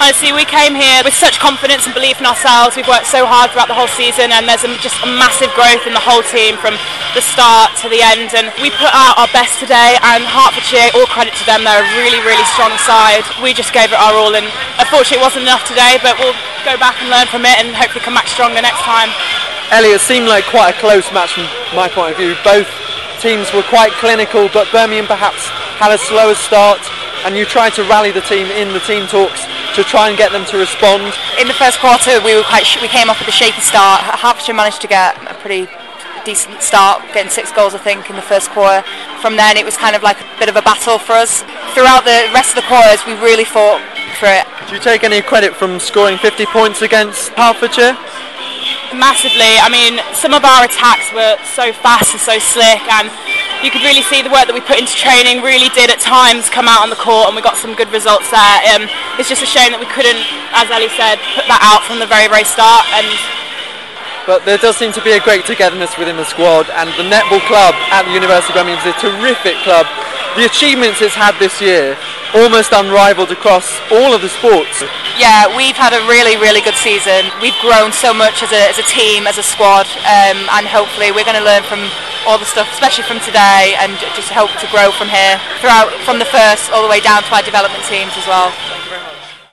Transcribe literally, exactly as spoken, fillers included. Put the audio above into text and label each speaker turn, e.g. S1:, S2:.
S1: Honestly, we came here with such confidence and belief in ourselves. We've worked so hard throughout the whole season, and there's a, just a massive growth in the whole team from the start to the end, and we put out our best today, and Hertfordshire, all credit to them, they're a really, really strong side. We just gave it our all, and unfortunately it wasn't enough today, but we'll go back and learn from it and hopefully come back stronger next time.
S2: Ellie, it seemed like quite a close match from my point of view. Both teams were quite clinical, but Birmingham perhaps had a slower start, and you tried to rally the team in the team talks to try and get them to respond.
S3: In the first quarter, we were quite sh- we came off with a shaky start. Hertfordshire managed to get a pretty decent start, getting six goals I think in the first quarter. From then it was kind of like a bit of a battle for us. Throughout the rest of the quarters we really fought for it.
S2: Do you take any credit from scoring fifty points against Hertfordshire?
S1: Massively. I mean, some of our attacks were so fast and so slick, and you could really see the work that we put into training really did at times come out on the court, and we got some good results there. Um, it's just a shame that we couldn't, as Ellie said, put that out from the very, very start. And
S2: But there does seem to be a great togetherness within the squad, and the netball club at the University of Birmingham is a terrific club. The achievements it's had this year, almost unrivaled across all of the sports.
S3: Yeah, we've had a really, really good season. We've grown so much as a, as a team, as a squad, um, and hopefully we're going to learn from all the stuff, especially from today, and just hope to grow from here, throughout, from the first all the way down to our development teams as well.